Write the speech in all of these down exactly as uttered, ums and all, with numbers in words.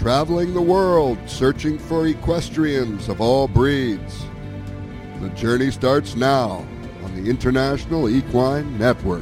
traveling the world searching for equestrians of all breeds. The journey starts now on the International Equine Network.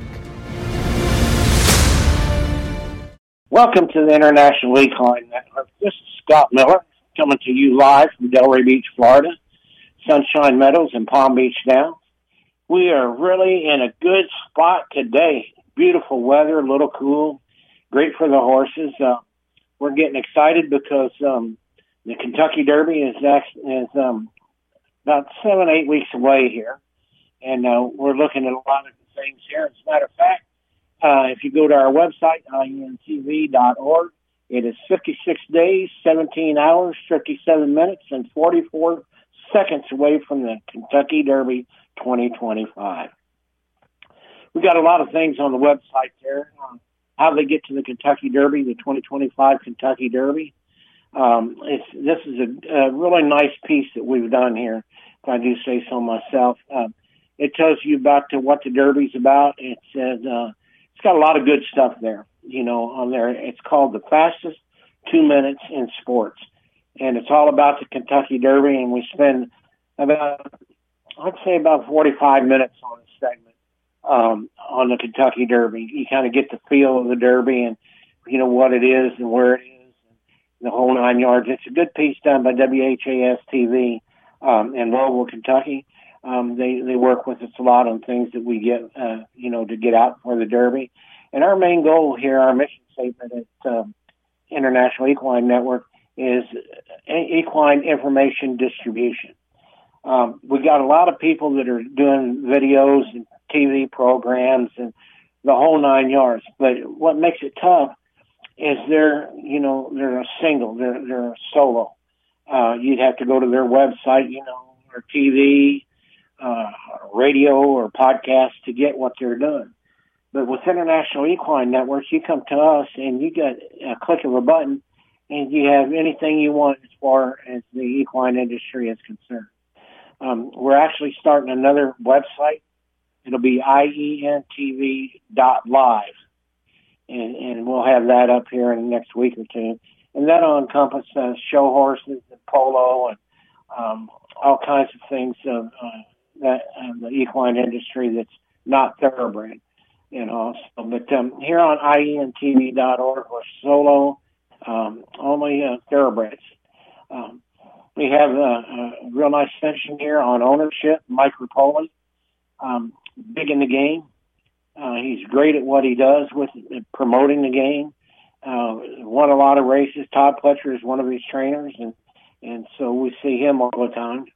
Welcome to the International Equine Network. This is Scott Miller coming to you live from Delray Beach, Florida, Sunshine Meadows and Palm Beach Downs. We are really in a good spot today. Beautiful weather, a little cool, great for the horses. Uh, we're getting excited because um, the Kentucky Derby is actually, is um, about seven, eight weeks away here, and uh, we're looking at a lot of things here. As a matter of fact, uh, if you go to our website, I N T V dot org, it is fifty-six days, seventeen hours, fifty-seven minutes, and forty-four seconds away from the Kentucky Derby twenty twenty-five. We got a lot of things on the website there. Uh, how they get to the Kentucky Derby, the twenty twenty-five Kentucky Derby. Um, it's this is a, a really nice piece that we've done here, if I do say so myself. Uh, it tells you about the, what the Derby's about. It says uh, it's got a lot of good stuff there. You know, on there. It's called the fastest two minutes in sports, and it's all about the Kentucky Derby. And we spend about, I'd say, about forty-five minutes on this segment um, on the Kentucky Derby. You kind of get the feel of the Derby and you know what it is and where it is. The whole nine yards. It's a good piece done by W H A S T V um, in Louisville, Kentucky. Um, they they work with us a lot on things that we get, uh, you know, to get out for the Derby. And our main goal here, our mission statement at um, International Equine Network, is equine information distribution. Um, we got a lot of people that are doing videos and T V programs and the whole nine yards. But what makes it tough is they're, you know, they're a single, they're, they're a solo. Uh, you'd have to go to their website, you know, or T V, uh, radio or podcast to get what they're doing. But with International Equine Networks, you come to us and you get a click of a button and you have anything you want as far as the equine industry is concerned. Um, we're actually starting another website. It'll be I E N T V dot live. And, and we'll have that up here in the next week or two. And that'll encompass uh, show horses and polo and um, all kinds of things of uh, that uh, the equine industry that's not thoroughbred, you know. So, but um, here on I E N T V dot org, we're solo, um, only uh, thoroughbreds. Um, we have a, a real nice section here on ownership. Mike Rapoli, um, big in the game. Uh, he's great at what he does with promoting the game. Uh, won a lot of races. Todd Pletcher is one of his trainers, and, and so we see him all the time.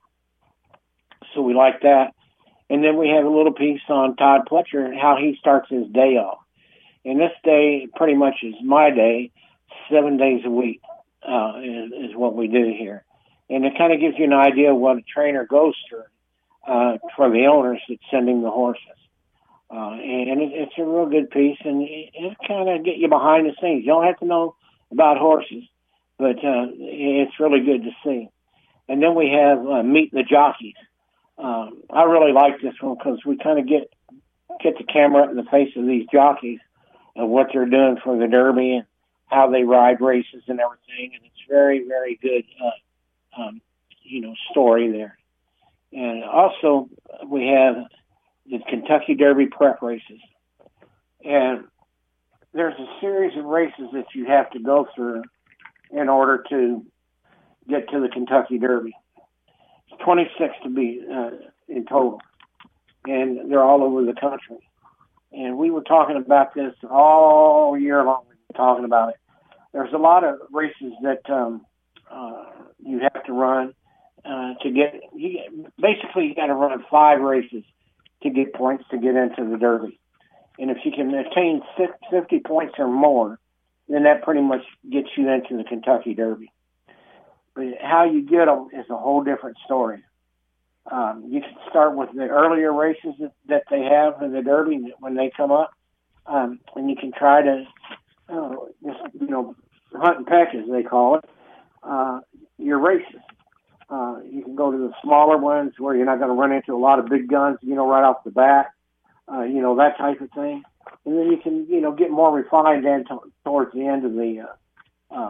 So we like that. And then we have a little piece on Todd Pletcher and how he starts his day off. And this day pretty much is my day, seven days a week uh, is, is what we do here. And it kind of gives you an idea of what a trainer goes through uh, for the owners that's sending the horses. Uh, and it, it's a real good piece, and it, it kind of get you behind the scenes. You don't have to know about horses, but uh, it's really good to see. And then we have uh, Meet the Jockeys. Um, I really like this one because we kind of get get the camera in the face of these jockeys and what they're doing for the Derby and how they ride races and everything. And it's very, very good, uh, um, you know, story there. And also we have the Kentucky Derby prep races. And there's a series of races that you have to go through in order to get to the Kentucky Derby. It's twenty-six to be uh, in total. And they're all over the country. And we were talking about this all year long. We've been talking about it. There's a lot of races that um, uh, you have to run uh, to get, you get, basically you got to run five races to get points to get into the Derby. And if you can attain fifty points or more, then that pretty much gets you into the Kentucky Derby. But how you get them is a whole different story. Um, you can start with the earlier races that, that they have in the Derby when they come up, um, and you can try to, uh, just, you know, hunt and peck, as they call it, uh, your races. Uh, you can go to the smaller ones where you're not going to run into a lot of big guns, you know, right off the bat, uh, you know, that type of thing. And then you can, you know, get more refined and to, towards the end of the uh, um,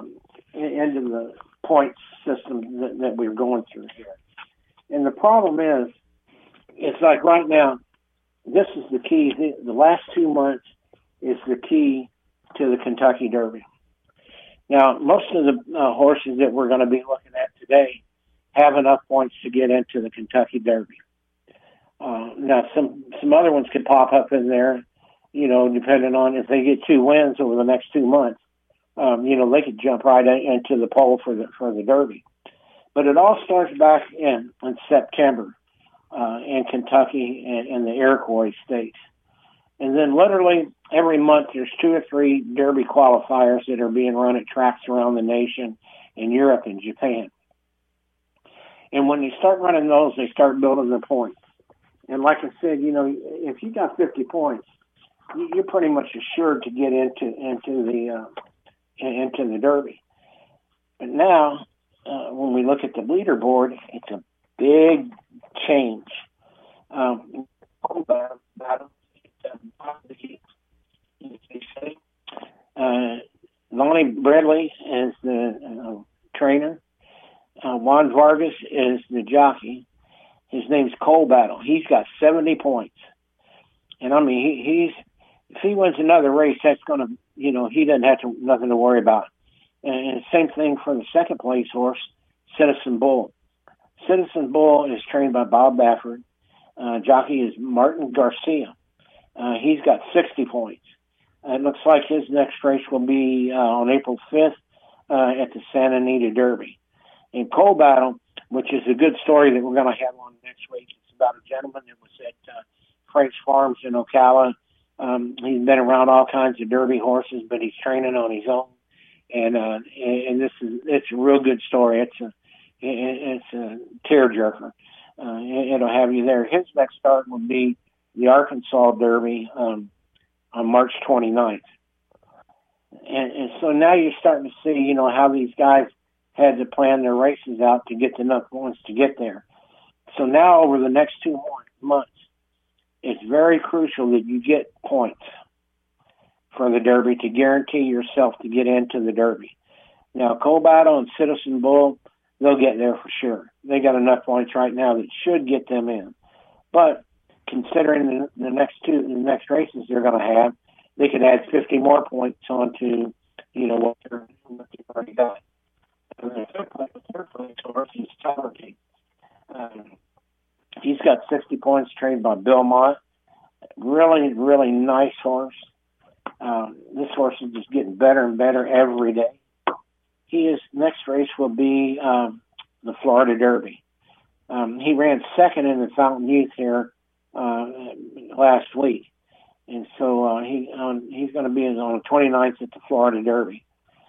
into the point system that, that we're going through here. And the problem is, it's like right now, this is the key. The last two months is the key to the Kentucky Derby. Now, most of the uh, horses that we're going to be looking at today have enough points to get into the Kentucky Derby. Uh, now, some some other ones could pop up in there, you know, depending on if they get two wins over the next two months. Um, you know, they could jump right into the pole for the for the Derby. But it all starts back in, in September uh, in Kentucky and in the Iroquois states. And then literally every month there's two or three Derby qualifiers that are being run at tracks around the nation in Europe and Japan. And when they start running those, they start building their points. And like I said, you know, if you got fifty points, you're pretty much assured to get into into the uh, into the Derby. But now, uh, when we look at the leaderboard, it's a big change. Um, uh, Lonnie Bradley is the uh, trainer. Uh, Juan Vargas is the jockey. His name's Cole Battle. He's got seventy points. And I mean, he, he's, if he wins another race, that's going to, you know, he doesn't have to, nothing to worry about. And same thing for the second place horse, Citizen Bull. Citizen Bull is trained by Bob Baffert. Uh, jockey is Martin Garcia. Uh, he's got sixty points. Uh, it looks like his next race will be uh, on April fifth uh, at the Santa Anita Derby. And Cole Battle, which is a good story that we're going to have on next week. It's about a gentleman that was at uh, Frank's Farms in Ocala. Um, he's been around all kinds of Derby horses, but he's training on his own. And uh, and this is it's a real good story. It's a it's a tearjerker. Uh, it'll have you there. His next start will be the Arkansas Derby um, on March twenty-ninth. And, and so now you're starting to see, you know, how these guys had to plan their races out to get enough points to get there. So now over the next two months, it's very crucial that you get points for the Derby to guarantee yourself to get into the Derby. Now, Cole Battle and Citizen Bull, they'll get there for sure. They got enough points right now that should get them in. But considering the, the next two, the next races they're going to have, they could add fifty more points onto, you know, what, they're, what they've already got. And the third place, the third place horse is Sovereignty. Um, he's got sixty points, trained by Bill Mott. Really, really nice horse. Um, this horse is just getting better and better every day. His next race will be um, the Florida Derby. Um, he ran second in the Fountain Youth here uh, last week. And so uh, he um, he's going to be on the twenty-ninth at the Florida Derby.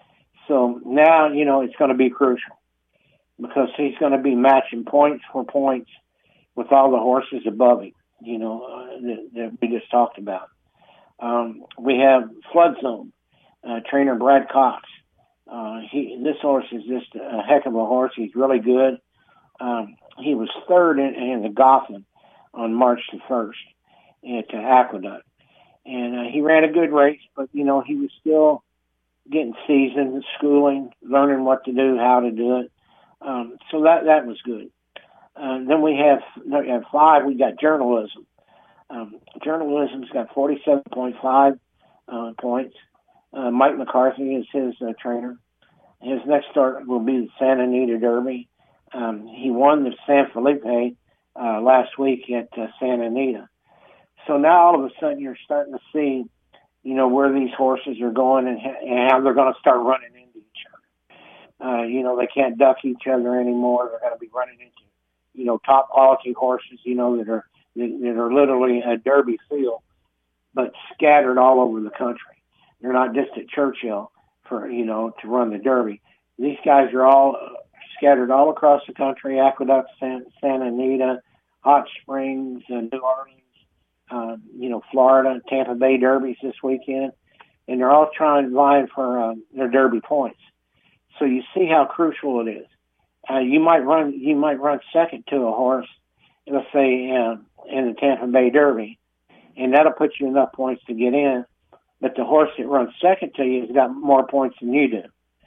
So now, you know, it's going to be crucial because he's going to be matching points for points with all the horses above him, you know, uh, that, that we just talked about. Um, we have Flood Zone, uh, trainer Brad Cox. Uh, he, this horse is just a heck of a horse. He's really good. Um, he was third in, in the Gotham on March the first at uh, Aqueduct. And uh, he ran a good race, but, you know, he was still getting seasoned, schooling, learning what to do, how to do it. Um, so that that was good. Uh, then we have, we have five. We got Journalism. Um, Journalism's got forty-seven point five uh, points. Uh, Mike McCarthy is his uh, trainer. His next start will be the Santa Anita Derby. Um, he won the San Felipe uh, last week at uh, Santa Anita. So now all of a sudden you're starting to see, you know, where these horses are going and, ha- and how they're going to start running into each other. Uh, you know, they can't duck each other anymore. They're going to be running into, you know, top quality horses, you know, that are that, that are literally a Derby field, but scattered all over the country. They're not just at Churchill for, you know, to run the Derby. These guys are all scattered all across the country, Aqueduct, San, Santa Anita, Hot Springs, and New Orleans. Uh, you know, Florida, Tampa Bay Derbies this weekend, and they're all trying to vie for uh, their Derby points. So you see how crucial it is. Uh, you might run, you might run second to a horse, let's say uh, in the Tampa Bay Derby, and that'll put you enough points to get in. But the horse that runs second to you has got more points than you do.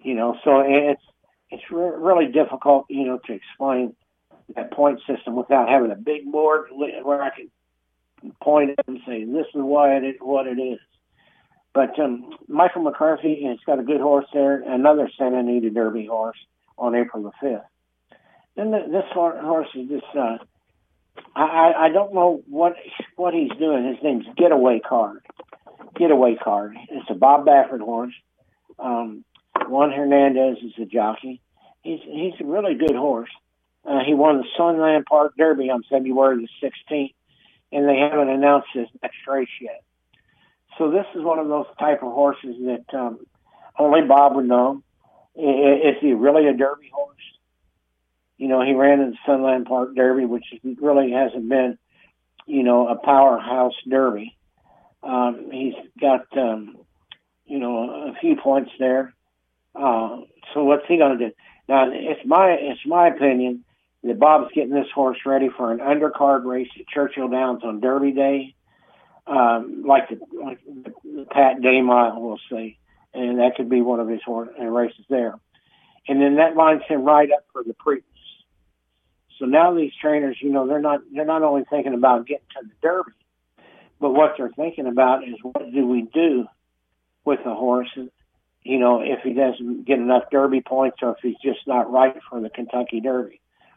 You know, so it's it's re- really difficult, you know, to explain that point system without having a big board where I can point it and say, this is why it is what it is. But um, Michael McCarthy has got a good horse there, another Santa Anita Derby horse on April the fifth. Then the, this horse is just, uh, I, I don't know what what he's doing. His name's Getaway Card. Getaway Card. It's a Bob Baffert horse. Um, Juan Hernandez is the jockey. He's he's a really good horse. Uh, he won the Sunland Park Derby on February the sixteenth, and they haven't announced his next race yet. So this is one of those type of horses that um, only Bob would know. Is he really a Derby horse? You know, he ran in the Sunland Park Derby, which really hasn't been, you know, a powerhouse Derby. Um, he's got, um, you know, a few points there. Uh, so what's he going to do? Now, it's my it's my opinion that Bob's getting this horse ready for an undercard race at Churchill Downs on Derby Day, um, like the, like the Pat Day Mile, we'll say, and that could be one of his horse, uh, races there. And then that lines him right up for the Preakness. So now these trainers, you know, they're not they're not only thinking about getting to the Derby, but what they're thinking about is what do we do with the horse, you know, if he doesn't get enough Derby points or if he's just not right for the Kentucky Derby.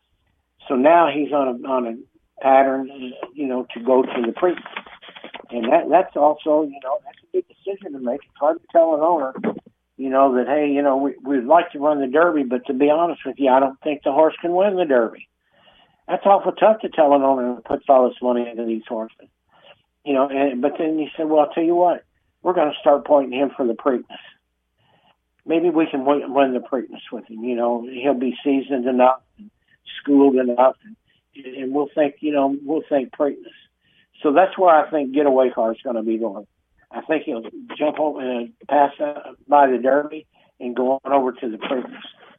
So now he's on a on a pattern, you know, to go to the Preakness. And that that's also, you know, that's a big decision to make. It's hard to tell an owner, you know, that, hey, you know, we, we'd like to run the Derby, but to be honest with you, I don't think the horse can win the Derby. That's awful tough to tell an owner who puts all this money into these horses. You know, and, but then you said, well, I'll tell you what, we're going to start pointing him for the Preakness. Maybe we can win, win the Preakness with him. You know, he'll be seasoned enough, and schooled enough, and, and we'll think, you know, we'll think Preakness. So that's where I think Getaway Car is going to be going. I think he'll jump over and uh, pass uh, by the Derby and go on over to the Preakness.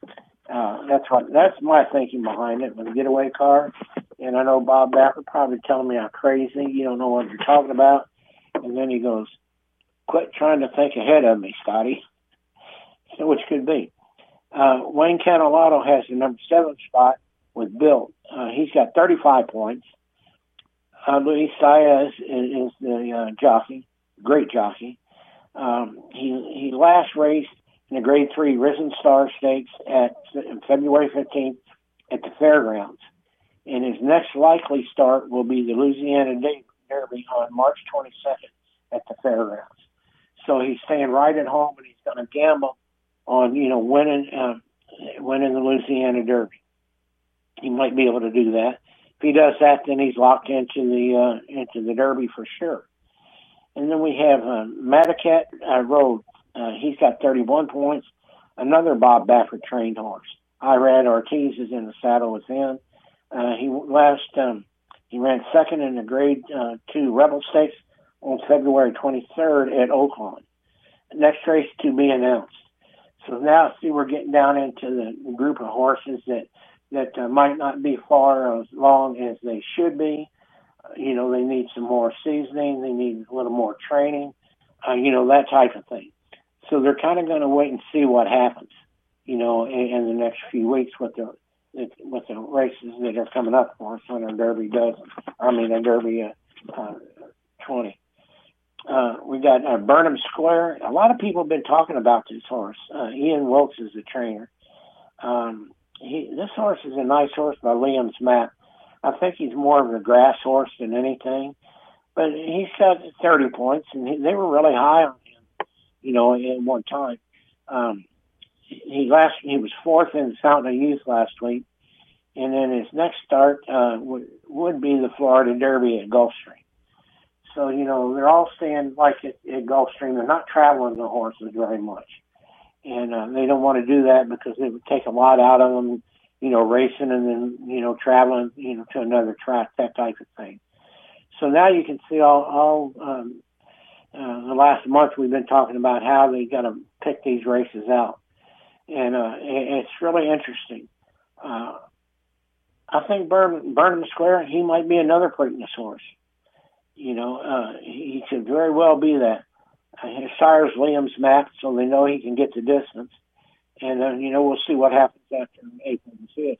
Uh, that's what that's my thinking behind it with a Getaway Car. And I know Bob Baffert probably telling me I'm crazy. You don't know what you're talking about. And then he goes, "Quit trying to think ahead of me, Scotty." So which could be. Uh, Wayne Catalotto has the number seven spot with Bill. Uh, he's got thirty-five points. Uh, Luis Saez is, is the uh, jockey, great jockey. Um, he he last raced in the Grade Three Risen Star Stakes at February fifteenth at the Fairgrounds, and his next likely start will be the Louisiana Derby on March twenty-second at the Fairgrounds. So he's staying right at home, and he's going to gamble on, you know, winning uh, winning the Louisiana Derby. He might be able to do that. If he does that, then he's locked into the uh, into the Derby for sure. And then we have uh, Madaket uh, Road. Uh, he's got thirty-one points. Another Bob Baffert trained horse. Irad Ortiz is in the saddle with him. Uh, he last um, he ran second in the Grade uh, Two Rebel Stakes on February twenty-third at Oaklawn. Next race to be announced. So now, see, we're getting down into the group of horses that that uh, might not be far as long as they should be. Uh, you know, they need some more seasoning. They need a little more training. Uh, you know, that type of thing. So they're kind of going to wait and see what happens, you know, in, in the next few weeks with the with the races that are coming up for us on our Derby dozen. I mean, a Derby uh, uh, twenty. Uh, we got uh, Burnham Square. A lot of people have been talking about this horse. Uh, Ian Wilkes is the trainer. Um, he, this horse is a nice horse by Liam's Map. I think he's more of a grass horse than anything, but he's got thirty points, and he, they were really high on him, you know, at one time. Um, he last he was fourth in Fountain of Youth last week, and then his next start uh, would, would be the Florida Derby at Gulfstream. So, you know, they're all staying like at, at Gulfstream. They're not traveling the horses very much. And uh, they don't want to do that because it would take a lot out of them, you know, racing and then, you know, traveling, you know, to another track, that type of thing. So now you can see all, all um, uh, the last month we've been talking about how they got to pick these races out. And uh, it's really interesting. Uh, I think Burnham, Burnham Square, he might be another Preakness horse. You know, uh, he could very well be that. Uh, his sire's Liam's Map, so they know he can get the distance. And then, you know, we'll see what happens after April the fifth.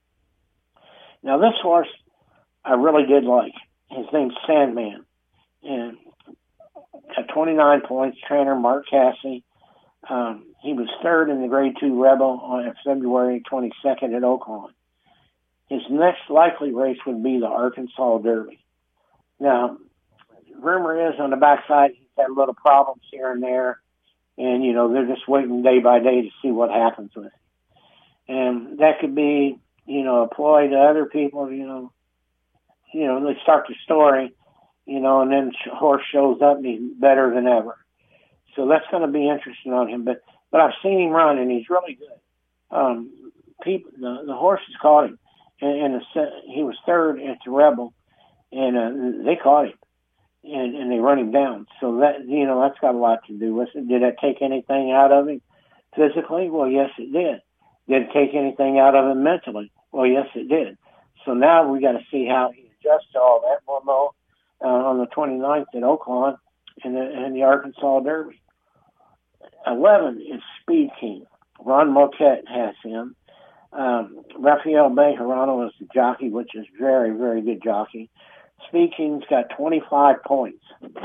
Now, this horse I really did like. His name's Sandman. And got twenty-nine points, trainer Mark Cassidy. Um, he was third in the Grade two Rebel on February twenty-second at Oaklawn. His next likely race would be the Arkansas Derby. Now, rumor is on the backside he's had little problems here and there. And, you know, they're just waiting day by day to see what happens with him. And that could be, you know, a ploy to other people, you know. You know, they start the story, you know, and then the horse shows up and he's better than ever. So that's going to be interesting on him. But but I've seen him run, and he's really good. Um, people, the, the horses caught him. And, and the, he was third at the Rebel, and uh, they caught him. And, and they run him down. So that, you know, that's got a lot to do with it. Did that take anything out of him physically? Well, yes, it did. Did it take anything out of him mentally? Well, yes, it did. So now we got to see how he adjusts to all that. We'll know uh, on the twenty-ninth at Oaklawn and the, and the Arkansas Derby. eleven is Speed King. Ron Moquette has him. Um, Rafael Bejarano is the jockey, which is very, very good jockey. Speed King's got twenty-five points.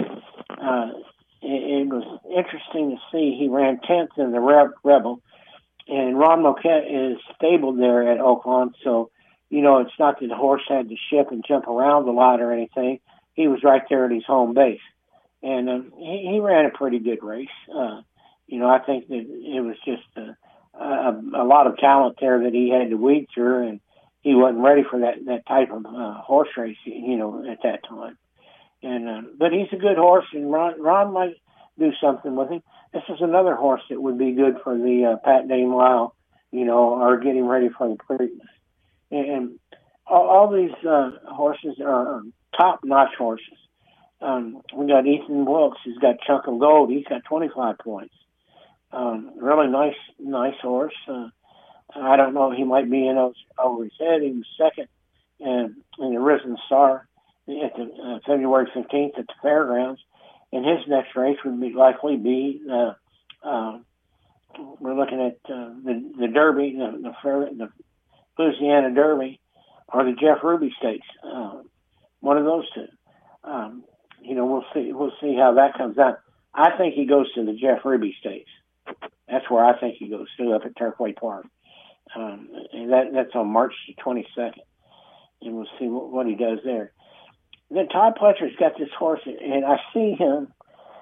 Uh, it, it was interesting to see. He ran tenth in the Re- Rebel, and Ron Moquette is stabled there at Oaklawn, so, you know, it's not that the horse had to ship and jump around a lot or anything. He was right there at his home base, and um, he, he ran a pretty good race. Uh, you know, I think that it was just a, a, a lot of talent there that he had to weed through, and he wasn't ready for that, that type of uh, horse race, you know, at that time. And uh, but he's a good horse, and Ron, Ron might do something with him. This is another horse that would be good for the uh, Pat Dame Lyle, you know, or getting ready for the Preakness. And, and all, all these uh, horses are top-notch horses. Um, we got Ethan Wilkes. He's got Chunk of Gold. He's got twenty-five points. Um, really nice, nice horse. Uh, I don't know. He might be in over his head. He was second in, in the Risen Star at the uh, February fifteenth at the fairgrounds, and his next race would be likely be. Uh, uh, we're looking at uh, the the Derby, the the, fair, the Louisiana Derby, or the Jeff Ruby Stakes. Uh, one of those two. Um, you know, we'll see. We'll see how that comes out. I think he goes to the Jeff Ruby Stakes. That's where I think he goes to, up at Turfway Park. Um, and that, that's on March the twenty-second. And we'll see what, what he does there. Then Todd Pletcher's got this horse, and I see him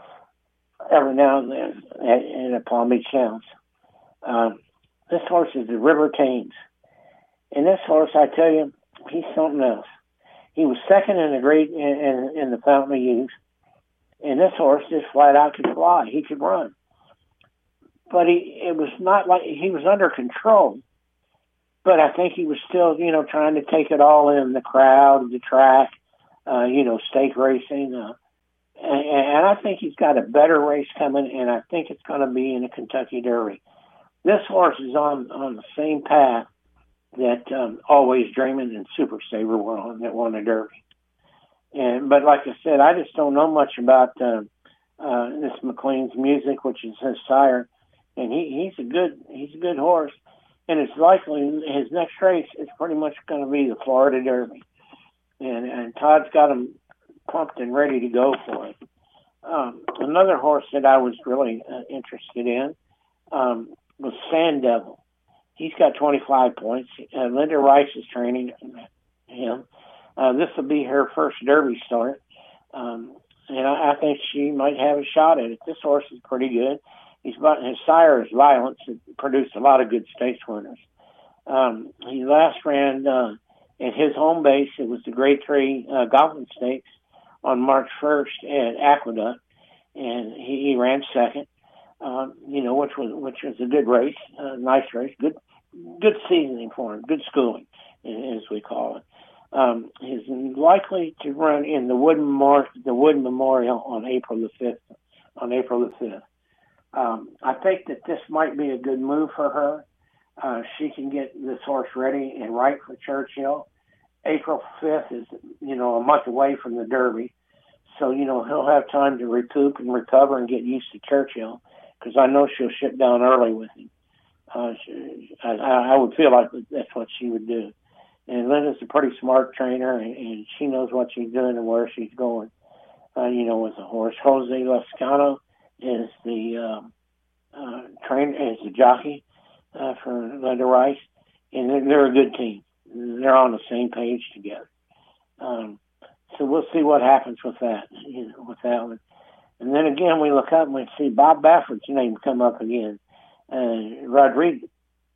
every now and then at, at the Palm Beach Downs. Um, this horse is the River Thames. And this horse, I tell you, he's something else. He was second in the great in, in, in the Fountain of Youth. And this horse just flat out could fly. He could run. But he, it was not like he was under control. But I think he was still, you know, trying to take it all in, the crowd, the track, uh, you know, stake racing. Uh, and, and I think he's got a better race coming, and I think it's going to be in the Kentucky Derby. This horse is on, on the same path that um, Always Dreaming and Super Saver were on, that won the Derby. And But like I said, I just don't know much about uh, uh, this McLean's Music, which is his sire. And he, he's a good he's a good horse. And it's likely his next race is pretty much going to be the Florida Derby. And, and Todd's got him pumped and ready to go for it. Um, another horse that I was really uh, interested in um, was Sand Devil. He's got twenty-five points. Uh, Linda Rice is training him. Uh, this will be her first Derby start. Um, and I, I think she might have a shot at it. This horse is pretty good. He's his sire is Violence. It produced a lot of good stakes winners. Um, he last ran uh, at his home base. It was the Grade Three uh, Goblin Stakes on March first at Aqueduct, and he, he ran second. Um, you know, which was which was a good race, a nice race, good good seasoning for him, good schooling, as we call it. Um, he's likely to run in the Wood Memorial, the Wood Memorial on April the fifth. On April the fifth. Um, I think that this might be a good move for her. Uh, she can get this horse ready and right for Churchill. April fifth is, you know, a month away from the Derby. So, you know, he'll have time to recoup and recover and get used to Churchill, because I know she'll ship down early with him. Uh, she, I, I would feel like that's what she would do. And Linda's a pretty smart trainer, and, and she knows what she's doing and where she's going. Uh, you know, with the horse, Jose Lascano is the um, uh, trainer, is the jockey uh, for Linda Rice, and they're, they're a good team. They're on the same page together. Um, so we'll see what happens with that. You know, with that one. And then again, we look up and we see Bob Baffert's name come up again. Uh, Rodriguez,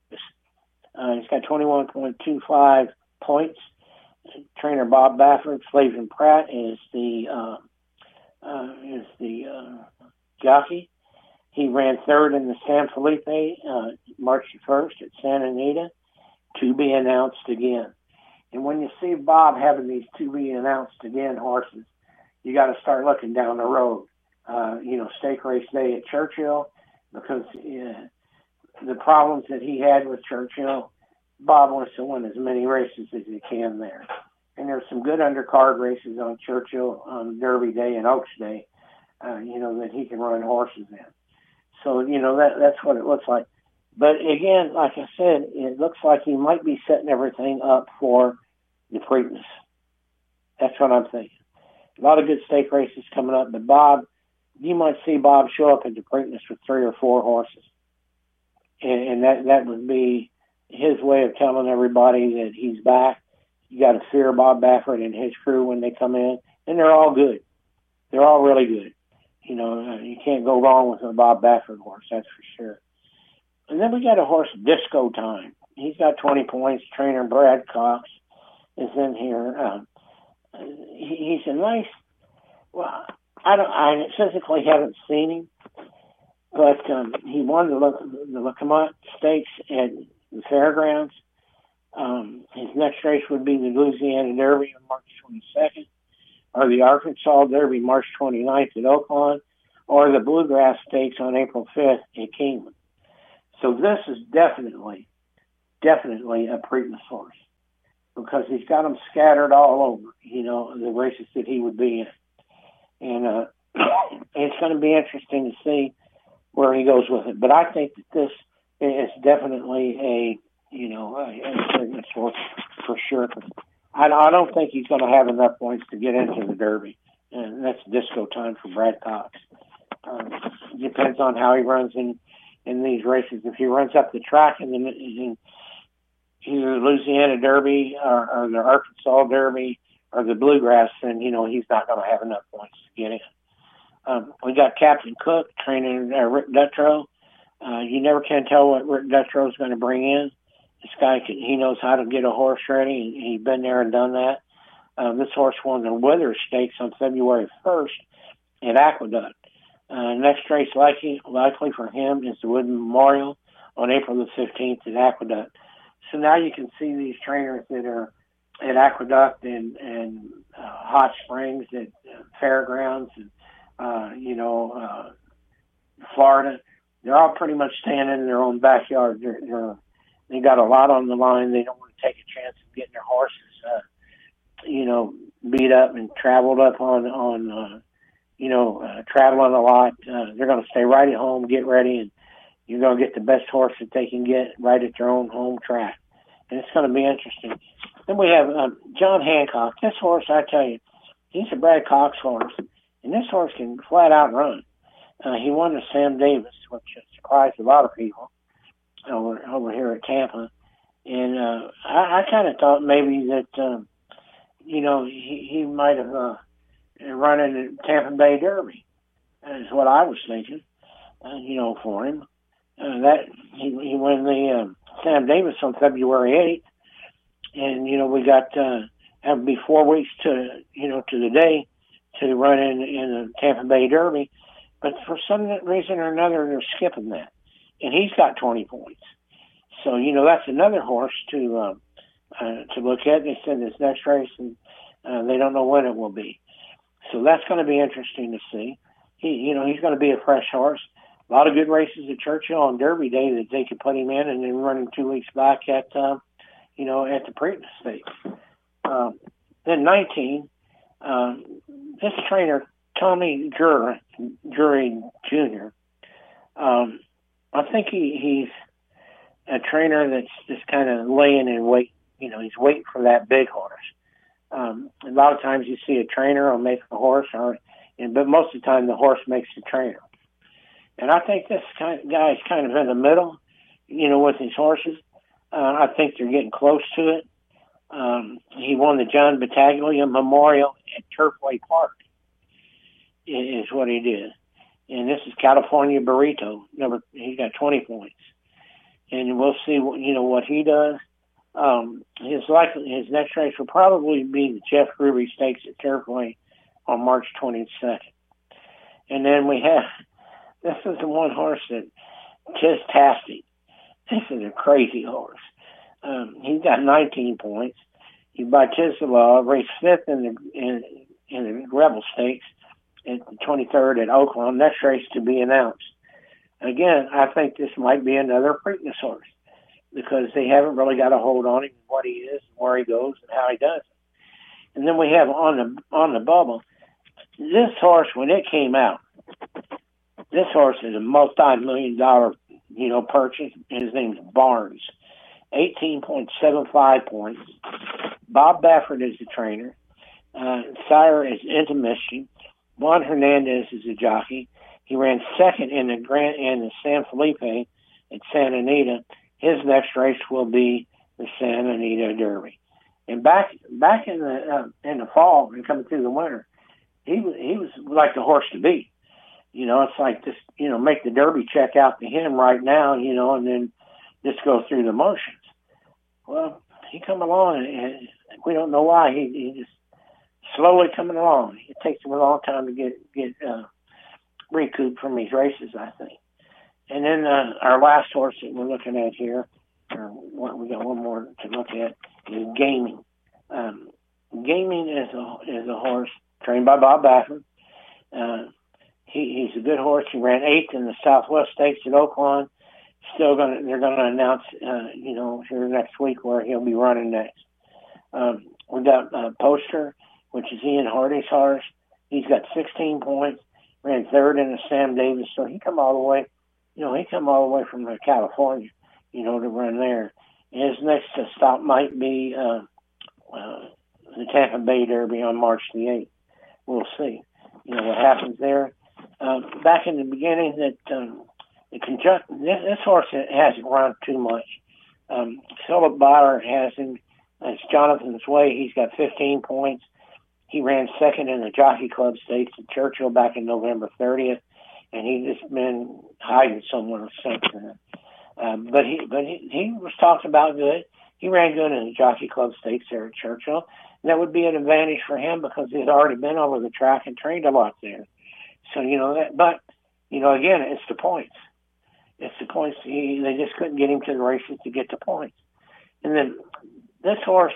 uh, he's got twenty-one point two five points. Trainer Bob Baffert, Flavien Prat is the uh, uh, is the uh, jockey. He ran third in the San Felipe uh, March first at Santa Anita, to be announced again. And when you see Bob having these to be announced again horses, you got to start looking down the road. Uh, you know, stake race day at Churchill, because uh, the problems that he had with Churchill, Bob wants to win as many races as he can there. And there's some good undercard races on Churchill on Derby Day and Oaks Day, uh, you know, that he can run horses in. So, you know, that that's what it looks like. But again, like I said, it looks like he might be setting everything up for the Preakness. That's what I'm thinking. A lot of good stake races coming up, but Bob, you might see Bob show up at the Preakness with three or four horses. And, and that, that would be his way of telling everybody that he's back. You got to fear Bob Baffert and his crew when they come in. And they're all good. They're all really good. You know, you can't go wrong with a Bob Baffert horse, that's for sure. And then we got a horse, Disco Time. He's got twenty points. Trainer Brad Cox is in here. Uh, he, he's a nice, well, I don't, I physically haven't seen him, but um, he won the, the Lecomont Stakes at the Fairgrounds. Um, his next race would be the Louisiana Derby on March twenty-second, or the Arkansas Derby March twenty-ninth at Oaklawn, or the Bluegrass Stakes on April fifth at Kingman. So this is definitely, definitely a Preakness horse, because he's got them scattered all over, you know, the races that he would be in. And uh, it's going to be interesting to see where he goes with it. But I think that this is definitely a, you know, a, a Preakness horse for sure. I, I don't think he's going to have enough points to get into the Derby. And that's Disco Time for Brad Cox. Um, depends on how he runs in, in these races. If he runs up the track in, the, in either the Louisiana Derby or, or the Arkansas Derby or the Bluegrass, then, you know, he's not going to have enough points to get in. Um, we got Captain Cook training uh, Rick Dutrow. Uh, you never can tell what Rick Dutrow is going to bring in. This guy, can, he knows how to get a horse ready. He's been there and done that. Uh, this horse won the Withers Stakes on February first at Aqueduct. Uh, next race likely, likely for him is the Woodman Memorial on April the fifteenth at Aqueduct. So now you can see these trainers that are at Aqueduct and, and uh, Hot Springs, at uh, Fairgrounds, and, uh, you know, uh, Florida. They're all pretty much standing in their own backyard. They're, they're, they got a lot on the line. They don't want to take a chance of getting their horses, uh, you know, beat up and traveled up on, on uh, you know, uh, traveling a lot. Uh, they're going to stay right at home, get ready, and you're going to get the best horse that they can get right at their own home track. And it's going to be interesting. Then we have um, John Hancock. This horse, I tell you, he's a Brad Cox horse, and this horse can flat out run. Uh, he won the Sam Davis, which surprised a lot of people over over here at Tampa. And uh, I, I kind of thought maybe that, um, you know, he, he might have uh, run in the Tampa Bay Derby, is what I was thinking, uh, you know, for him. Uh, that he, he won the um, Sam Davis on February eighth. And, you know, we got, uh, have be four weeks to, you know, to the day to run in, in the Tampa Bay Derby. But for some reason or another, they're skipping that. And he's got twenty points. So, you know, that's another horse to, uh, uh, to look at. They said this next race, and uh, they don't know when it will be. So that's going to be interesting to see. He, you know, he's going to be a fresh horse. A lot of good races at Churchill on Derby Day that they could put him in, and then run him two weeks back at, uh, you know, at the Preakness Stakes. Um, then nineteen, um, this trainer, Tommy Drury, Drury Junior, um, I think he, he's a trainer that's just kind of laying in wait. You know, he's waiting for that big horse. Um, a lot of times you see a trainer will make a horse, or, and, but most of the time the horse makes the trainer. And I think this kind of guy's kind of in the middle, you know, with his horses. Uh, I think they're getting close to it. Um, he won the John Battaglia Memorial at Turfway Park, is what he did. And this is California Burrito. Number, he got twenty points. And we'll see, what, you know, what he does. Um, his likely, his next race will probably be the Jeff Ruby Stakes at Turfway on March twenty-second. And then we have, this is the one horse that, Tistastic. This is a crazy horse. Um, he's got nineteen points. He by Tisdalaw raced fifth in the in, in the Rebel Stakes at the twenty-third at Oakland. Next race to be announced. Again, I think this might be another Preakness horse because they haven't really got a hold on him, what he is, and where he goes, and how he does it. And then we have on the on the bubble, this horse, when it came out, this horse is a multi-million dollar, you know, purchase. His name's Barnes. eighteen point seven five points. Bob Baffert is the trainer. Uh, Sire is Intermission. Juan Hernandez is the jockey. He ran second in the Grand in the San Felipe at Santa Anita. His next race will be the Santa Anita Derby. And back back in the uh, in the fall and coming through the winter, he was he was like the horse to beat. You know, it's like just you know make the Derby check out to him right now. You know, and then just go through the motions. Well, he come along, and we don't know why. He, he just slowly coming along. It takes him a long time to get get uh, recouped from these races, I think. And then uh, our last horse that we're looking at here, or what, we got one more to look at, is Gaming. Um, Gaming is a is a horse trained by Bob Baffert. Uh, he, he's a good horse. He ran eighth in the Southwest Stakes at Oakland. Still gonna, they're gonna announce, uh, you know, here next week where he'll be running next. Um, we got uh, Poster, which is Ian Hardy's horse. He's got sixteen points. Ran third in the Sam Davis, so he come all the way. You know, he come all the way from uh, California, you know, to run there. And his next uh, stop might be uh, uh, the Tampa Bay Derby on March the eighth. We'll see. You know what happens there. Uh, back in the beginning, that. Um, The conjunct, this, this horse hasn't run too much. Um, Philip Bauer has him. It's Jonathan's Way. He's got fifteen points. He ran second in the Jockey Club Stakes at Churchill back in November thirtieth, and he's just been hiding somewhere since then. Um, but he, but he, he was talked about good. He ran good in the Jockey Club Stakes there at Churchill. And that would be an advantage for him because he's already been over the track and trained a lot there. So you know that. But you know, again, it's the points. It's the points. He, they just couldn't get him to the races to get the points. And then this horse,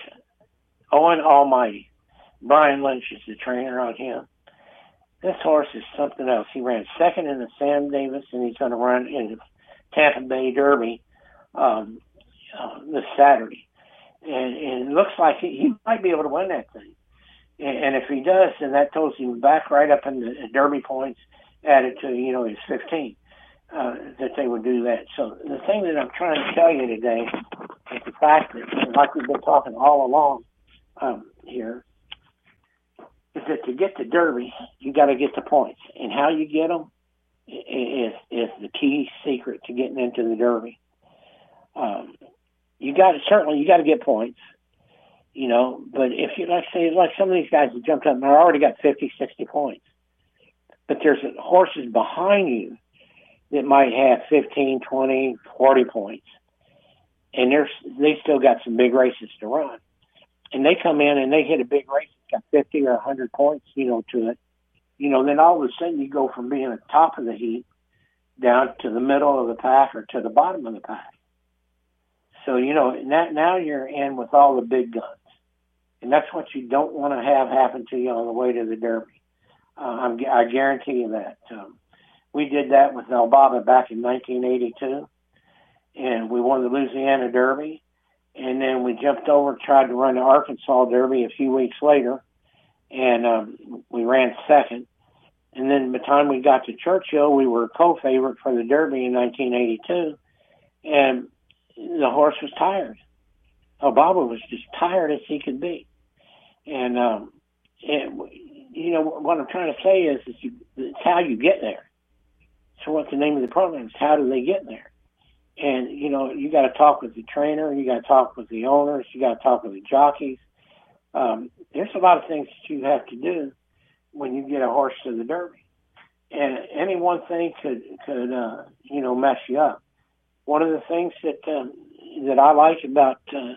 Owen Almighty, Brian Lynch is the trainer on him. This horse is something else. He ran second in the Sam Davis, and he's going to run in the Tampa Bay Derby um, uh, this Saturday. And, and it looks like he, he might be able to win that thing. And, and if he does, then that throws him back right up in the Derby points added to, you know, his fifteen. Uh, that they would do that. So the thing that I'm trying to tell you today is the fact that, like we've been talking all along um, here, is that to get the Derby, you got to get the points. And how you get them is, is the key secret to getting into the Derby. Um, you got to, certainly you got to get points, you know, but if you, like say, like some of these guys that jumped up and already got fifty, sixty points, but there's horses behind you that might have fifteen, twenty, forty points. And they're, they still got some big races to run. And they come in and they hit a big race, it's got fifty or one hundred points, you know, to it. You know, then all of a sudden you go from being at the top of the heap down to the middle of the pack or to the bottom of the pack. So, you know, now, now you're in with all the big guns. And that's what you don't want to have happen to you on the way to the Derby. Uh, I'm, I guarantee you that. Um, We did that with Elbaba back in nineteen eighty-two, and we won the Louisiana Derby, and then we jumped over, tried to run the Arkansas Derby a few weeks later, and um, we ran second. And then by the time we got to Churchill, we were co-favorite for the Derby in nineteen eighty-two, and the horse was tired. Oh, Baba was just tired as he could be. And, um, it, you know, what I'm trying to say is, is you, it's how you get there. So what's the name of the program? Is how do they get there? And, you know, you got to talk with the trainer. You got to talk with the owners. You got to talk with the jockeys. Um, there's a lot of things that you have to do when you get a horse to the Derby. And any one thing could, could uh, you know, mess you up. One of the things that um, that I like about uh,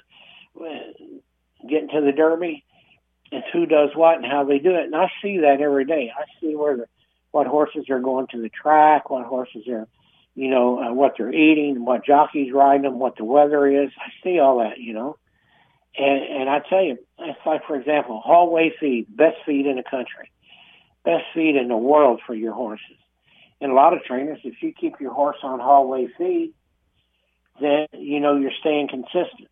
getting to the Derby is who does what and how they do it. And I see that every day. I see where the, what horses are going to the track, what horses are, you know, uh, what they're eating, what jockeys riding them, what the weather is. I see all that, you know. And, and I tell you, it's like, for example, Hallway feed, best feed in the country, best feed in the world for your horses. And a lot of trainers, if you keep your horse on Hallway feed, then, you know, you're staying consistent.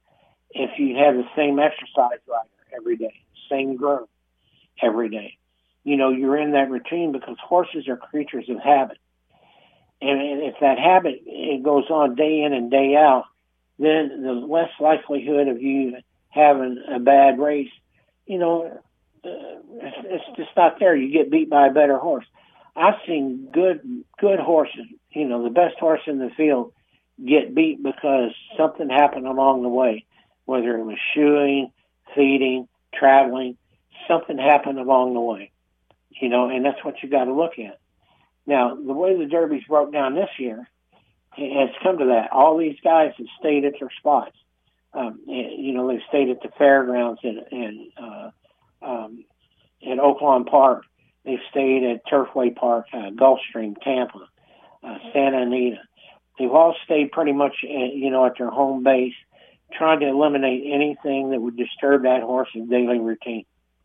If you have the same exercise rider every day, same groom every day, you know, you're in that routine because horses are creatures of habit. And if that habit it goes on day in and day out, then the less likelihood of you having a bad race, you know, uh, it's, it's just not there. You get beat by a better horse. I've seen good, good horses, you know, the best horse in the field get beat because something happened along the way, whether it was shoeing, feeding, traveling, something happened along the way, you know, and that's what you got to look at. Now, the way the Derby's broke down this year, it has come to that. All these guys have stayed at their spots. Um, you know, they've stayed at the fairgrounds in, in, uh, um, in Oaklawn Park. They've stayed at Turfway Park, uh, Gulfstream, Tampa, uh, Santa Anita. They've all stayed pretty much, you know, at their home base, trying to eliminate anything that would disturb that horse's daily routine.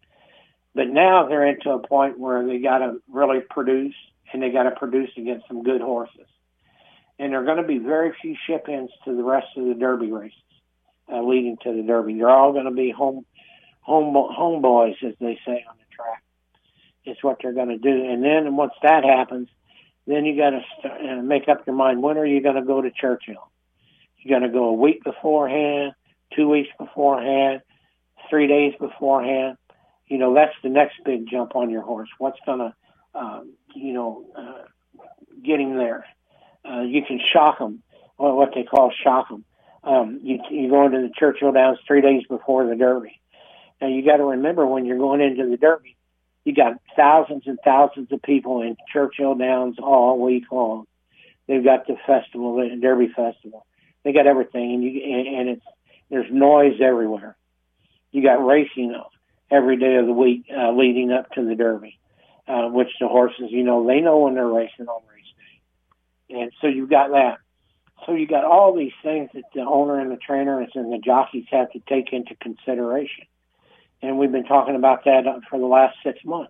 But now they're into a point where they got to really produce, and they got to produce against some good horses. And there are going to be very few ship-ins to the rest of the Derby races uh, leading to the Derby. They're all going to be home, home, homeboys, as they say on the track. It's what they're going to do. And then once that happens, then you got to start, uh, make up your mind. When are you going to go to Churchill? You're going to go a week beforehand, two weeks beforehand, three days beforehand. You know, that's the next big jump on your horse. What's going to, um, you know, uh, get him there? Uh, you can shock them, or what they call shock them. Um, you, you go into the Churchill Downs three days before the Derby. Now, you got to remember when you're going into the Derby, you got thousands and thousands of people in Churchill Downs all week long. They've got the festival, the Derby Festival. They got everything, and you and it's there's noise everywhere. You got racing every day of the week uh, leading up to the Derby, uh, which the horses, you know, they know when they're racing on race day, and so you got that. So you got all these things that the owner and the trainers and the jockeys have to take into consideration. And we've been talking about that for the last six months.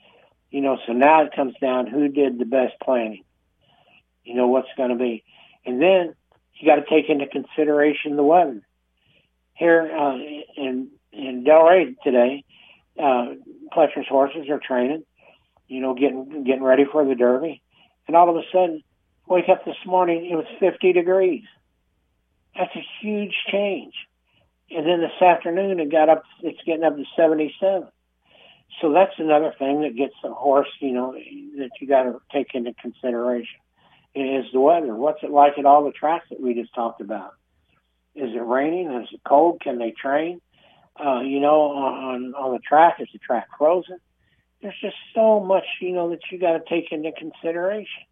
You know, so now it comes down who did the best planning. You know, what's going to be. And then you got to take into consideration the weather. Here uh, in in Delray today, uh, Pletcher's horses are training, you know, getting getting ready for the Derby. And all of a sudden, wake up this morning, it was fifty degrees. That's a huge change. And then this afternoon, it got up. It's getting up to seventy-seven. So that's another thing that gets the horse, you know, that you got to take into consideration. Is the weather. What's it like at all the tracks that we just talked about? Is it raining? Is it cold? Can they train? Uh, you know, on on the track, is the track frozen? There's just so much, you know, that you got to take into consideration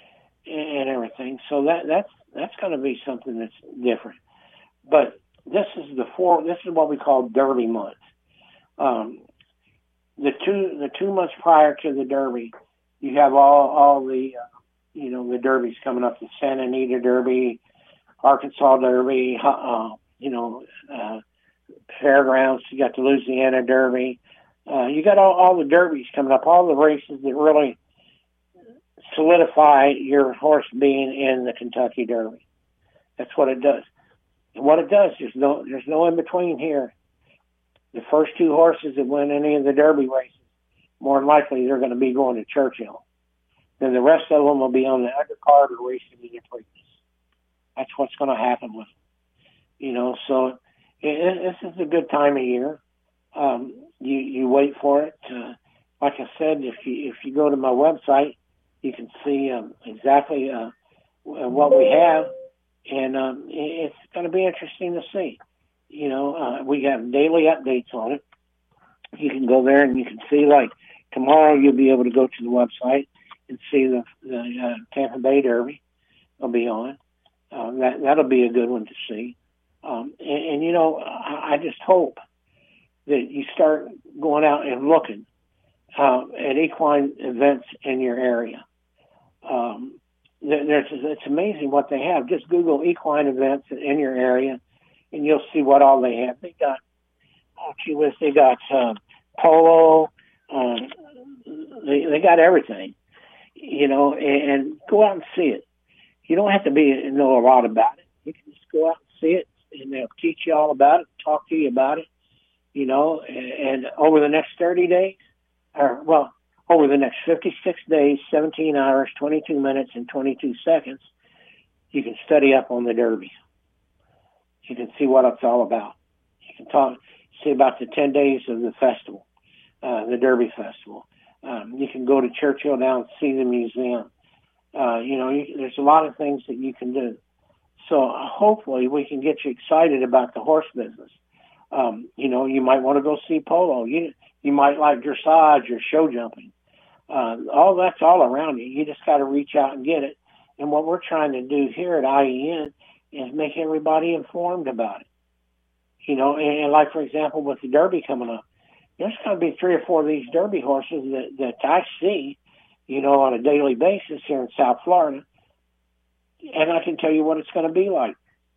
and, and everything. So that that's that's going to be something that's different. But this is the four. This is what we call Derby month. Um, the two the two months prior to the Derby, you have all all the uh, you know the Derbies coming up. The Santa Anita Derby, Arkansas Derby, uh, you know, uh, Fairgrounds. You got the Louisiana Derby. Uh, you got all, all the Derbies coming up. All the races that really solidify your horse being in the Kentucky Derby. That's what it does. And what it does, there's no there's no in between here. The first two horses that win any of the Derby races, more than likely they're going to be going to Churchill. Then the rest of them will be on the undercard or racing in the Preakness. that's what's going to happen with them. You know, so it, it, this is a good time of year. Um, you you wait for it. Uh, like I said, if you if you go to my website, you can see um, exactly uh, what we have, and um, it's going to be interesting to see. You know, uh, we have daily updates on it. You can go there and you can see, like tomorrow, you'll be able to go to the website and see the the uh, Tampa Bay Derby will be on. Uh, that that'll be a good one to see. Um, and, and you know, I, I just hope that you start going out and looking uh, at equine events in your area. Um, there's, it's amazing what they have. Just Google equine events in your area, and you'll see what all they have. They got, oh, gee whiz, they got uh, polo. Uh, they they got everything, you know. And, and go out and see it. You don't have to be know a lot about it. You can just go out and see it, and they'll teach you all about it, talk to you about it, you know. And, and over the next thirty days, or well, over the next fifty-six days, seventeen hours, twenty-two minutes, and twenty-two seconds, you can study up on the Derby. You can see what it's all about. You can talk, see about the ten days of the festival, uh, the Derby Festival. Um, you can go to Churchill Downs, see the museum. Uh, you know, you, there's a lot of things that you can do. So uh, hopefully we can get you excited about the horse business. Um, you know, you might want to go see polo. You you might like dressage or show jumping. Uh, all that's all around you. You just got to reach out and get it. And what we're trying to do here at I E N is make everybody informed about it. You know, and, and like, for example, with the Derby coming up, there's going to be three or four of these Derby horses that, that I see, you know, on a daily basis here in South Florida. And I can tell you what it's going to be like.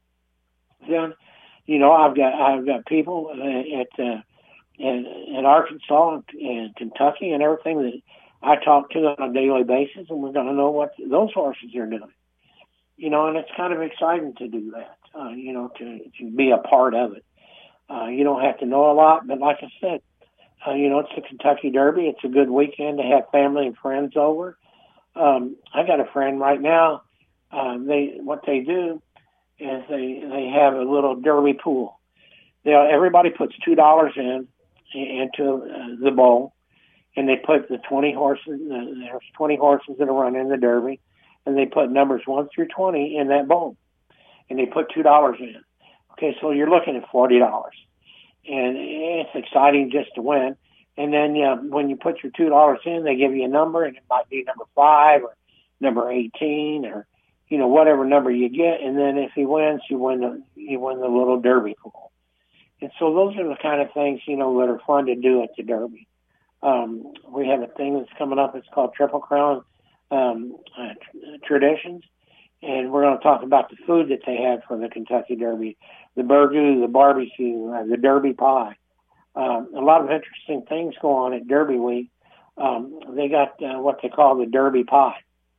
Then, you know, I've got I've got people at uh, in, in Arkansas and Kentucky and everything that I talk to on a daily basis, and we're going to know what those horses are doing. You know, and it's kind of exciting to do that. Uh, you know, to to be a part of it. Uh, you don't have to know a lot, but like I said, uh, you know, it's the Kentucky Derby. It's a good weekend to have family and friends over. Um, I got a friend right now. Uh, they what they do is they they have a little Derby pool. They everybody puts two dollars in into uh, the bowl, and they put the twenty horses. Uh, there's twenty horses that are running the Derby, and they put numbers one through twenty in that bowl, and they put two dollars in. Okay, so you're looking at forty dollars, and it's exciting just to win. And then uh, when you put your two dollars in, they give you a number, and it might be number five or number eighteen or you know whatever number you get. And then if he wins, you win the you win the little Derby pool. And so those are the kind of things you know that are fun to do at the Derby. Um, we have a thing that's coming up. It's called Triple Crown um, uh, Traditions. And we're going to talk about the food that they have for the Kentucky Derby, the burgoo, the barbecue, uh, the Derby pie. Um, a lot of interesting things go on at Derby Week. Um, they got uh, what they call the Derby pie.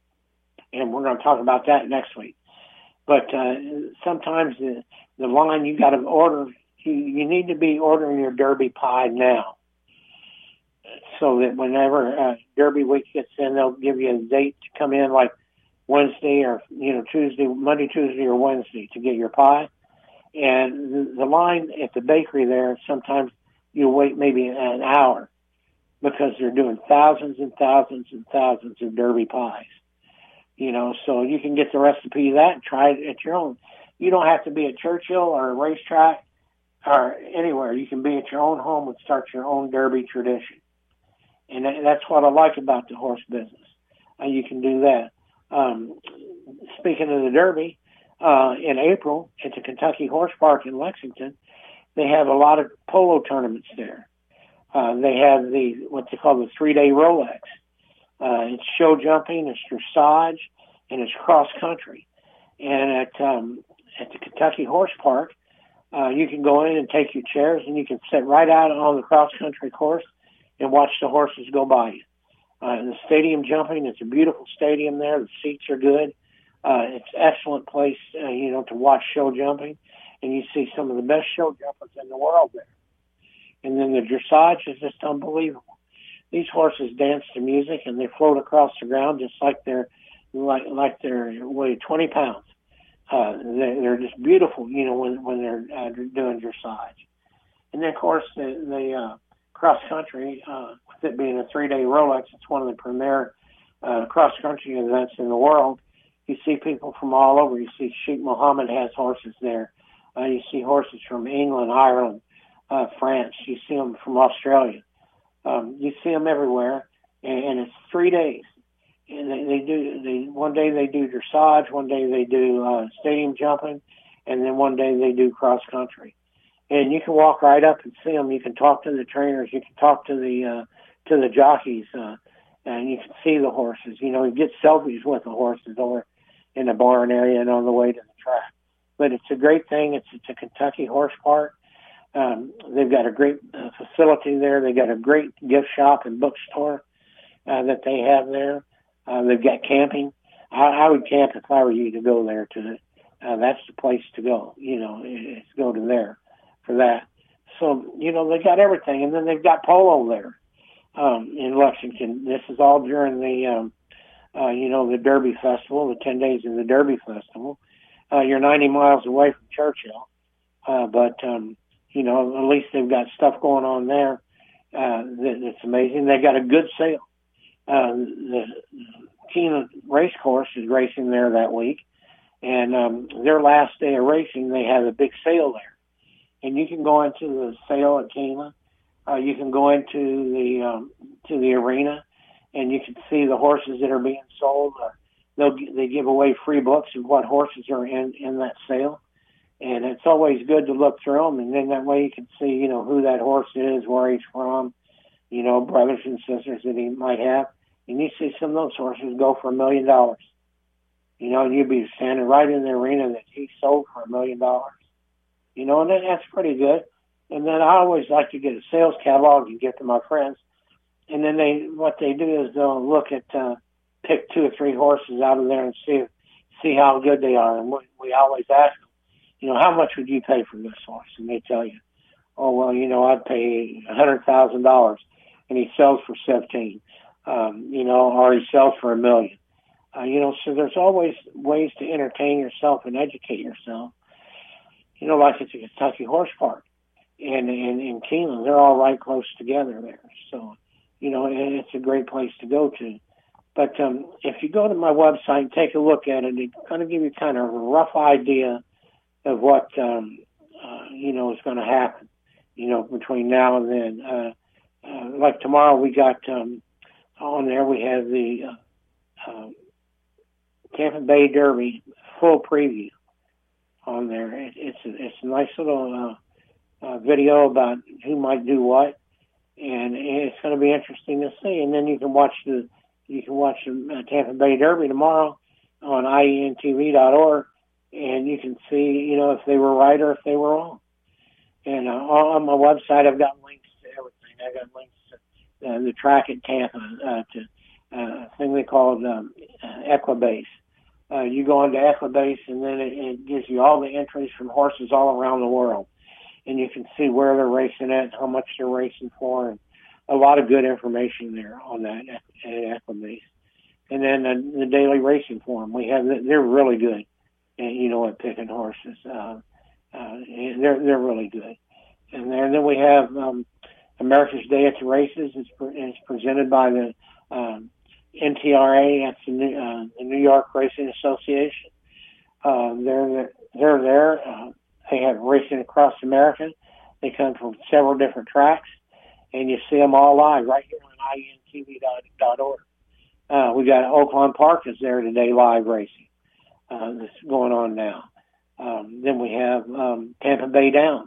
And we're going to talk about that next week. But uh, sometimes the, the line you got to order, you, you need to be ordering your Derby pie now. So that whenever uh, Derby Week gets in, they'll give you a date to come in like Wednesday or, you know, Tuesday, Monday, Tuesday, or Wednesday to get your pie. And the, the line at the bakery there, sometimes you wait maybe an hour because they're doing thousands and thousands and thousands of Derby pies. You know, so you can get the recipe of that and try it at your own. You don't have to be at Churchill or a racetrack or anywhere. You can be at your own home and start your own Derby tradition. And that's what I like about the horse business. Uh, you can do that. Um, speaking of the Derby, uh, in April at the Kentucky Horse Park in Lexington, they have a lot of polo tournaments there. Uh, they have the what they call the three-day Rolex. Uh, it's show jumping, it's dressage, and it's cross country. And at um, at the Kentucky Horse Park, uh, you can go in and take your chairs, and you can sit right out on the cross country course and watch the horses go by you. Uh, the stadium jumping, it's a beautiful stadium there. The seats are good. Uh, it's an excellent place, uh, you know, to watch show jumping. And you see some of the best show jumpers in the world there. And then the dressage is just unbelievable. These horses dance to music and they float across the ground just like they're like like they're weigh twenty pounds. Uh, they're, they're just beautiful, you know, when when they're uh, doing dressage. And then, of course, the, the uh, cross country, uh, with it being a three-day Rolex, it's one of the premier uh, cross country events in the world. You see people from all over. You see Sheikh Mohammed has horses there. Uh, you see horses from England, Ireland, uh, France. You see them from Australia. Um, you see them everywhere, and, and it's three days. And they, they do. They one day they do dressage, one day they do uh, stadium jumping, and then one day they do cross country. And you can walk right up and see them. You can talk to the trainers. You can talk to the uh, to the jockeys, uh, and you can see the horses. You know, you get selfies with the horses over in the barn area and on the way to the track. But it's a great thing. It's it's a Kentucky Horse Park. Um, they've got a great uh, facility there. They've got a great gift shop and bookstore uh, that they have there. Uh, they've got camping. I, I would camp if I were you to go there to the, uh, that's the place to go, you know, is go to there for that. So, you know, they got everything. And then they've got polo there, um, in Lexington. This is all during the, um, uh, you know, the Derby Festival, the ten days of the Derby Festival. Uh, you're ninety miles away from Churchill. Uh, but, um, you know, at least they've got stuff going on there, uh, that, that's amazing. They got a good sale. Uh, the Keeneland Racecourse is racing there that week, and um, their last day of racing, they have a big sale there. And you can go into the sale at Keeneland. Uh, you can go into the um, to the arena, and you can see the horses that are being sold. Uh, they'll they give away free books of what horses are in, in that sale, and it's always good to look through them. And then that way you can see, you know, who that horse is, where he's from, you know, brothers and sisters that he might have. And you see some of those horses go for a million dollars. You know, and you'd be standing right in the arena that he sold for a million dollars. You know, and that, that's pretty good. And then I always like to get a sales catalog and get to my friends. And then they, what they do is they'll look at, uh, pick two or three horses out of there and see, see how good they are. And we, we always ask them, you know, how much would you pay for this horse? And they tell you, oh, well, you know, I'd pay a hundred thousand dollars. And he sells for seventeen, um, you know, or he sells for a million. Uh, you know, so there's always ways to entertain yourself and educate yourself. You know, like it's a Kentucky Horse Park and in in Keeneland, they're all right close together there. So, you know, and it's a great place to go to. But um, if you go to my website and take a look at it, it's going to give you kind of a rough idea of what, um, uh, you know, is going to happen, you know, between now and then. Uh, Uh, like tomorrow, we got um, on there. We have the uh, uh, Tampa Bay Derby full preview on there. It, it's a, it's a nice little uh, uh, video about who might do what, and it's going to be interesting to see. And then you can watch the you can watch the uh, Tampa Bay Derby tomorrow on I E N T V dot org, and you can see, you know, if they were right or if they were wrong. And uh, on my website, I've got links to everything. I got links to uh, the track at Tampa, uh, to uh, a thing they call um, uh, Equibase. Uh, you go into Equibase, and then it, it gives you all the entries from horses all around the world, and you can see where they're racing at, how much they're racing for, and a lot of good information there on that at Equibase. And then uh, the Daily Racing Forum, we have they're really good, and you know, at picking horses. Uh, uh, they're they're really good. And then, and then we have um, America's Day at the Races. It's, it's presented by the um, N T R A. That's the New, uh, the New York Racing Association. Uh, they're they're there. Uh, they have racing across America. They come from several different tracks, and you see them all live right here on I E N T V dot org. Uh, we got Oaklawn Park is there today, live racing. Uh, that's going on now. Um, then we have um, Tampa Bay Downs.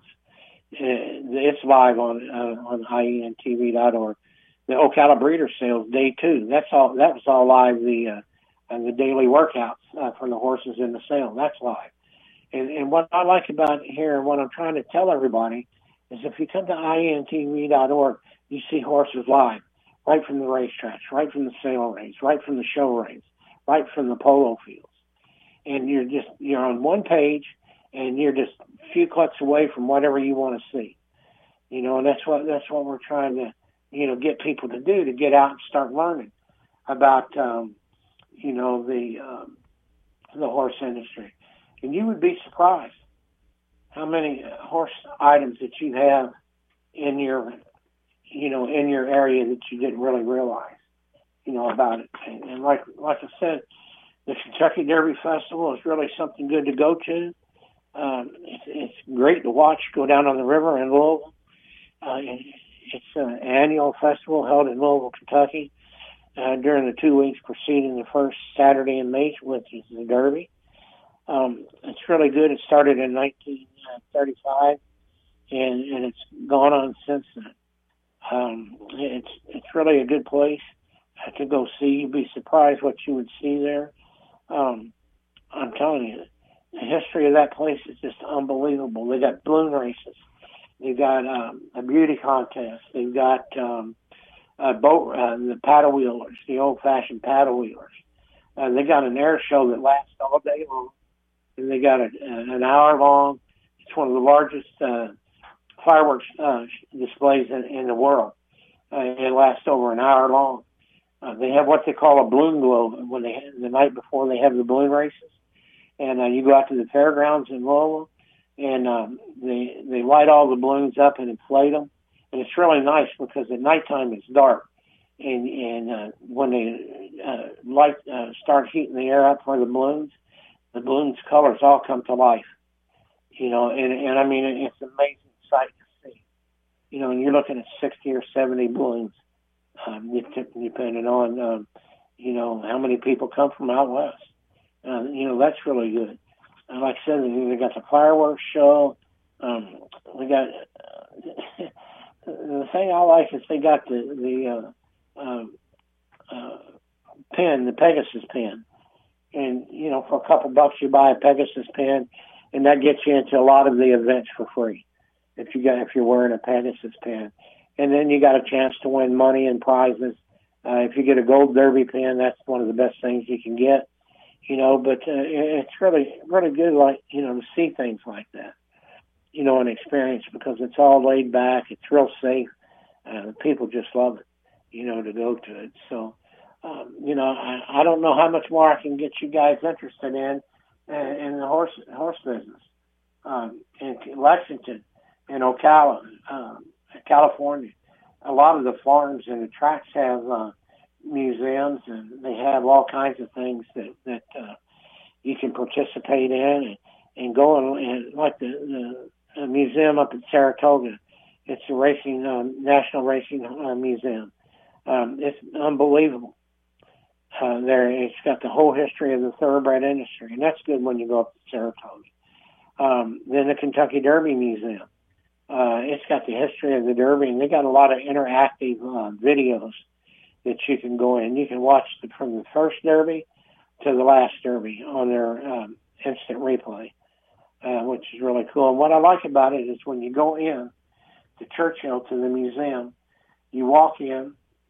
It's live on uh, on I E N T V dot org. The Ocala Breeder Sales Day Two. That's all. That was all live. The uh, and the daily workouts uh, for the horses in the sale. That's live. And, and what I like about it here, and what I'm trying to tell everybody, is if you come to I E N T V dot org, you see horses live, right from the racetracks, right from the sale range, right from the show range, right from the polo fields. And you're just you're on one page, and you're just a few clicks away from whatever you want to see. You know, and that's what that's what we're trying to, you know, get people to do, to get out and start learning about, um, you know, the um, the horse industry. and you would be surprised how many horse items that you have in your, you know, in your area that you didn't really realize, you know, about it. And, and like like I said, the Kentucky Derby Festival is really something good to go to. Um, it's, it's great to watch go down on the river in Louisville. Uh, it's an annual festival held in Louisville, Kentucky, uh, during the two weeks preceding the first Saturday in May, which is the Derby. Um, it's really good. It started in nineteen thirty-five, and, and it's gone on since then. Um, it's it's really a good place to go see. You'd be surprised what you would see there. Um, I'm telling you, the history of that place is just unbelievable. They got balloon races. They've got um, a beauty contest. They've got um, a boat, uh, the paddle wheelers, the old-fashioned paddle wheelers. Uh, they got an air show that lasts all day long, and they got a, an hour long. It's one of the largest uh, fireworks uh, displays in, in the world. Uh, it lasts over an hour long. Uh, they have what they call a balloon globe when they the night before they have the balloon races, and uh, you go out to the fairgrounds in Louisville, and um, they they light all the balloons up and inflate them, and it's really nice because at nighttime it's dark, and and uh, when they uh, light uh, start heating the air up for the balloons, the balloons' colors all come to life, you know, and and I mean it's an amazing sight to see, you know, and you're looking at sixty or seventy balloons. Um, depending on, um, you know, how many people come from out west. Uh, you know, that's really good. And like I said, they got the fireworks show. Um, we got, uh, the thing I like is they got the, the uh, uh, uh, pen, the Pegasus pen. And, you know, for a couple bucks you buy a Pegasus pen, and that gets you into a lot of the events for free if you got if you're wearing a Pegasus pen. And then you got a chance to win money and prizes. Uh, if you get a gold derby pin, that's one of the best things you can get, you know, but uh, it's really, really good, like, you know, to see things like that, you know, and experience because it's all laid back. It's real safe. Uh, people just love it, you know, to go to it. So, um, you know, I, I don't know how much more I can get you guys interested in, uh, in the horse, horse business, um, in Lexington, in Ocala, um, California. A lot of the farms and the tracks have uh, museums, and they have all kinds of things that that uh, you can participate in and, and go and, and like the, the, the museum up at Saratoga. It's the racing um, National Racing uh, Museum. Um, it's unbelievable. Uh, there, it's got the whole history of the thoroughbred industry, and that's good when you go up to Saratoga. Um, then the Kentucky Derby Museum. Uh, it's got the history of the Derby, and they got a lot of interactive uh, videos that you can go in. You can watch the, from the first Derby to the last Derby on their um, instant replay, uh, which is really cool. And what I like about it is when you go in to Churchill to the museum, you walk in,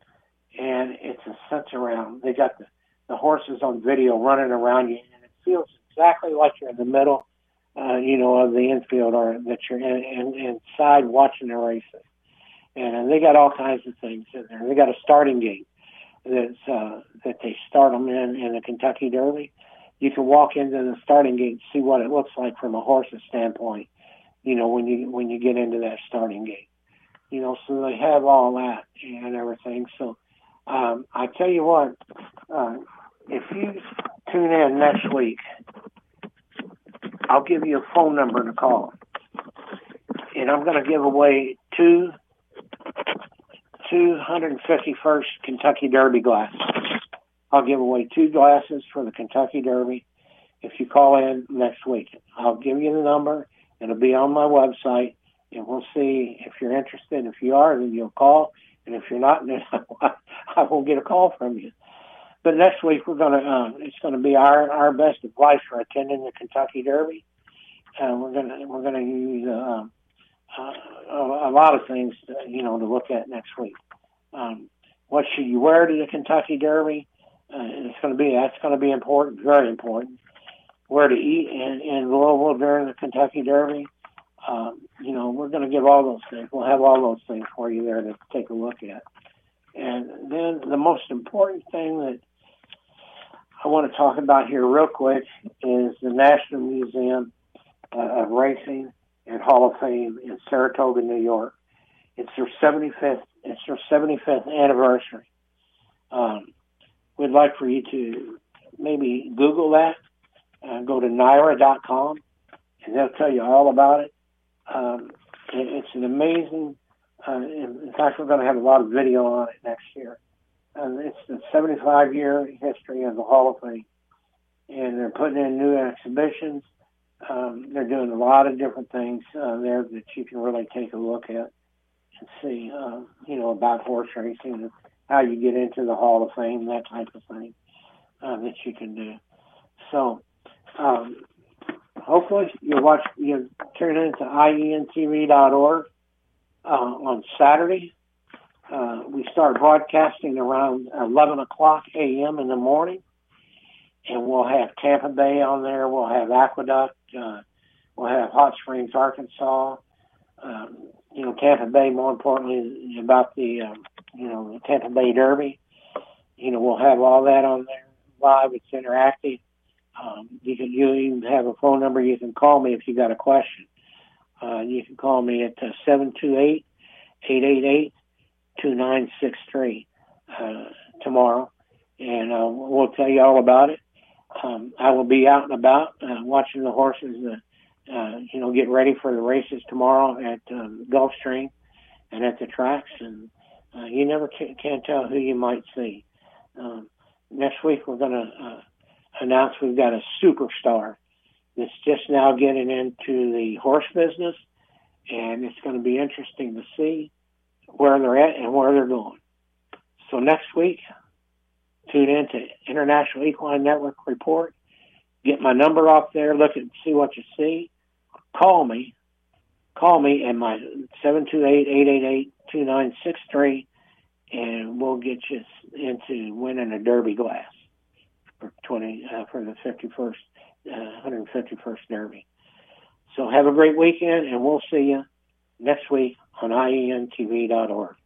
and it's a sense around. They got the, the horses on video running around you, and it feels exactly like you're in the middle Uh, you know, of the infield, or that you're in, in, inside watching the races. And, and they got all kinds of things in there. They got a starting gate that's, uh, that they start them in, in the Kentucky Derby. You can walk into the starting gate and see what it looks like from a horse's standpoint, you know, when you, when you get into that starting gate. You know, so they have all that and everything. So, um, I tell you what, uh, if you tune in next week, I'll give you a phone number to call. And I'm going to give away two two hundred fifty-first Kentucky Derby glasses. I'll give away two glasses for the Kentucky Derby if you call in next week. I'll give you the number. It'll be on my website, and we'll see if you're interested. If you are, then you'll call. And if you're not, then I won't get a call from you. But next week we're gonna uh, it's gonna be our, our best advice for attending the Kentucky Derby. Uh, we're gonna we're gonna use uh, uh, a, a lot of things to, you know to look at next week. Um, what should you wear to the Kentucky Derby? Uh, it's gonna be that's gonna be important, very important. Where to eat in, in Louisville during the Kentucky Derby? Um, you know we're gonna give all those things. We'll have all those things for you there to take a look at. And then the most important thing that I want to talk about here real quick is the National Museum uh, of Racing and Hall of Fame in Saratoga, New York. It's their seventy-fifth. It's their seventy-fifth anniversary. Um, we'd like for you to maybe Google that. Uh, go to N Y R A dot com, and they'll tell you all about it. Um, it it's an amazing. Uh, in, in fact, we're going to have a lot of video on it next year. And it's the seventy-five year history of the Hall of Fame. And they're putting in new exhibitions. Um, they're doing a lot of different things uh, there that you can really take a look at and see, uh, you know, about horse racing and how you get into the Hall of Fame, that type of thing uh, that you can do. So um, hopefully you'll watch, you'll tune in to I E N T V dot org uh, on Saturday. Uh, we start broadcasting around eleven o'clock a.m. in the morning, and we'll have Tampa Bay on there. We'll have Aqueduct. Uh, we'll have Hot Springs, Arkansas. Um, you know, Tampa Bay, more importantly, about the, um, you know, the Tampa Bay Derby. You know, we'll have all that on there live. It's interactive. Um, you can you even have a phone number. You can call me if you got a question. Uh, you can call me at uh, seven two eight, eight eight eight, two nine six three uh, tomorrow, and uh, we'll tell you all about it. Um, I will be out and about uh, watching the horses, uh, uh, you know, get ready for the races tomorrow at um, Gulfstream and at the tracks, and uh, you never can, can't tell who you might see. Um, next week we're going to uh, announce we've got a superstar that's just now getting into the horse business, and it's going to be interesting to see where they're at and where they're going. So next week, tune in to International Equine Network Report. Get my number off there. Look and see what you see. Call me. Call me at my seven two eight, eight eight eight, two nine six three, and we'll get you into winning a Derby glass for twenty uh, for the fifty-first, uh, one hundred fifty-first Derby. So have a great weekend, and we'll see you next week on I E N T V dot org.